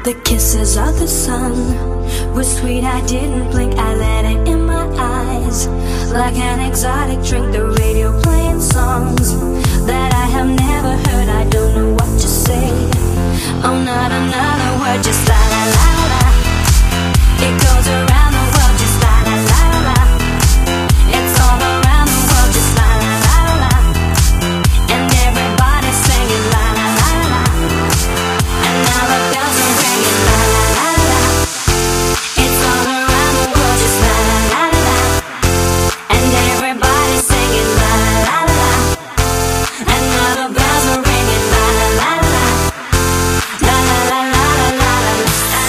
The kisses of the sun were sweet, I didn't blink, I let it in my eyes. Like an exotic drink, the radio playing songs that I have never heard, I don't know what to say. Oh, not another word, just la la la la. It goes around the world, just la la la la. It's all around the world, just la la la la. And everybody's singing la la la la. And now the bells are ringing la la la la. It's all around the world, just la la la la. And everybody's singing la la la la. And now the bells are ringing la la la la. La la la la la la la.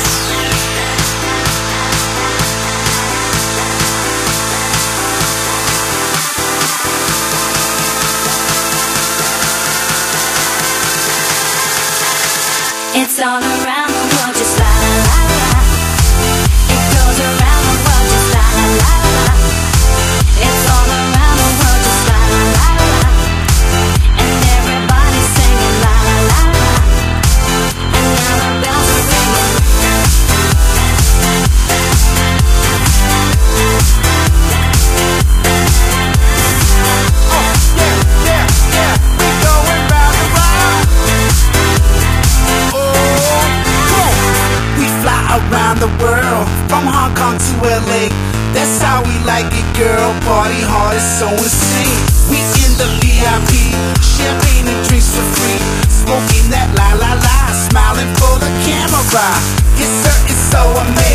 It's all around the world, just la la la la. It goes around the world, just la la la la. It's all around the world, just la la la la. And everybody's singing la la la la. And now the bells are ringing. We're going round and round. We fly around the world, from Hong Kong to LA. That's how we like it, girl. Party hard, it's so insane. We in the VIP, champagne and drinks for free. Smoking that la la la, smiling for the camera. Yes sir, it's so amazing.